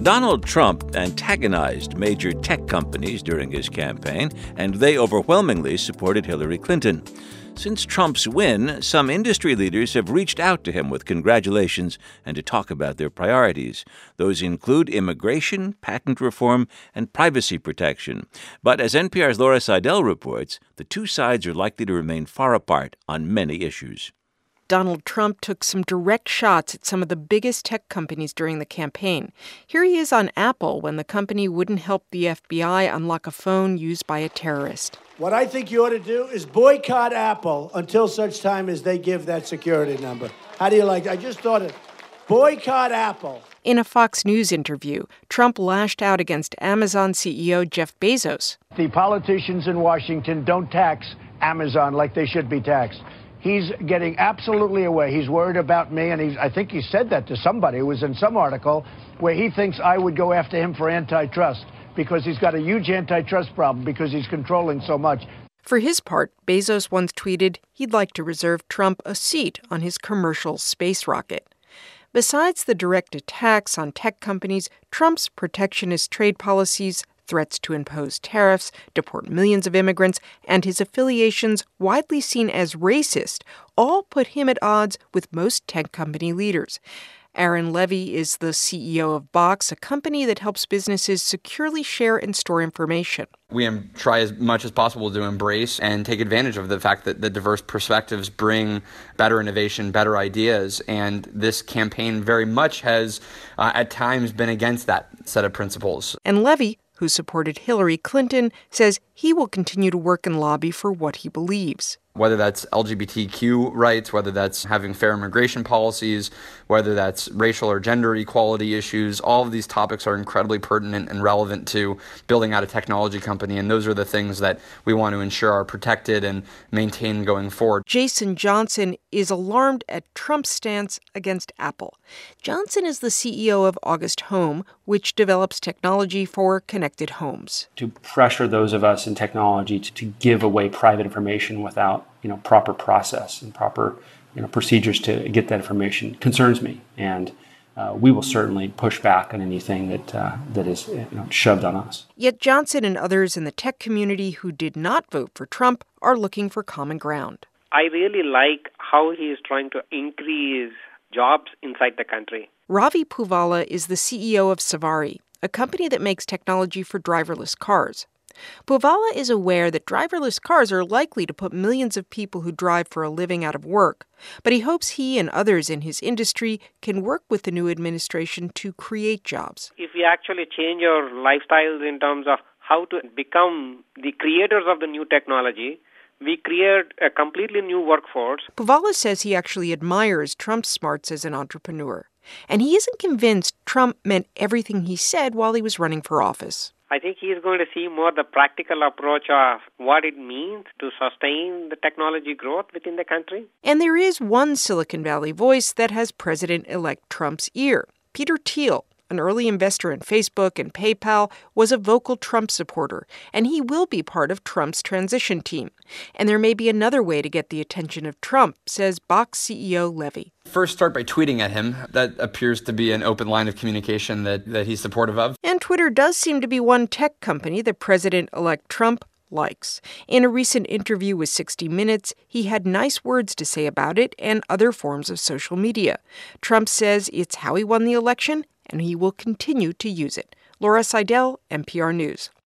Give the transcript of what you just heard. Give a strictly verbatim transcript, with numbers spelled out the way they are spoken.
Donald Trump antagonized major tech companies during his campaign, and they overwhelmingly supported Hillary Clinton. Since Trump's win, some industry leaders have reached out to him with congratulations and to talk about their priorities. Those include immigration, patent reform, and privacy protection. But as N P R's Laura Seidel reports, the two sides are likely to remain far apart on many issues. Donald Trump took some direct shots at some of the biggest tech companies during the campaign. Here he is on Apple when the company wouldn't help the F B I unlock a phone used by a terrorist. What I think you ought to do is boycott Apple until such time as they give that security number. How do you like that? I just thought it. Boycott Apple. In a Fox News interview, Trump lashed out against Amazon C E O Jeff Bezos. The politicians in Washington don't tax Amazon like they should be taxed. He's getting absolutely away. He's worried about me, and he's, I think he said that to somebody. It was in some article where he thinks I would go after him for antitrust because he's got a huge antitrust problem because he's controlling so much. For his part, Bezos once tweeted he'd like to reserve Trump a seat on his commercial space rocket. Besides the direct attacks on tech companies, Trump's protectionist trade policies, threats to impose tariffs, deport millions of immigrants, and his affiliations, widely seen as racist, all put him at odds with most tech company leaders. Aaron Levy is the C E O of Box, a company that helps businesses securely share and store information. We try as much as possible to embrace and take advantage of the fact that the diverse perspectives bring better innovation, better ideas, and this campaign very much has uh, at times been against that set of principles. And Levy, who supported Hillary Clinton, says he will continue to work and lobby for what he believes. Whether that's L G B T Q rights, whether that's having fair immigration policies, whether that's racial or gender equality issues, all of these topics are incredibly pertinent and relevant to building out a technology company, and those are the things that we want to ensure are protected and maintained going forward. Jason Johnson is alarmed at Trump's stance against Apple. Johnson is the C E O of August Home, which develops technology for connected homes. To pressure those of us in technology to, to give away private information without you know, proper process and proper, you know, procedures to get that information concerns me, and uh, we will certainly push back on anything that uh, that is you know, shoved on us. Yet Johnson and others in the tech community who did not vote for Trump are looking for common ground. I really like how he is trying to increase jobs inside the country. Ravi Poovala is the C E O of Savari, a company that makes technology for driverless cars. Poovala is aware that driverless cars are likely to put millions of people who drive for a living out of work, but he hopes he and others in his industry can work with the new administration to create jobs. If we actually change our lifestyles in terms of how to become the creators of the new technology, we create a completely new workforce. Poovala says he actually admires Trump's smarts as an entrepreneur, and he isn't convinced Trump meant everything he said while he was running for office. I think he is going to see more the practical approach of what it means to sustain the technology growth within the country. And there is one Silicon Valley voice that has President-elect Trump's ear. Peter Thiel, an early investor in Facebook and PayPal, was a vocal Trump supporter, and he will be part of Trump's transition team. And there may be another way to get the attention of Trump, says Box C E O Levy. First, start by tweeting at him. That appears to be an open line of communication that, that he's supportive of. And Twitter does seem to be one tech company that President-elect Trump likes. In a recent interview with sixty minutes, he had nice words to say about it and other forms of social media. Trump says it's how he won the election, and he will continue to use it. Laura Seidel, N P R News.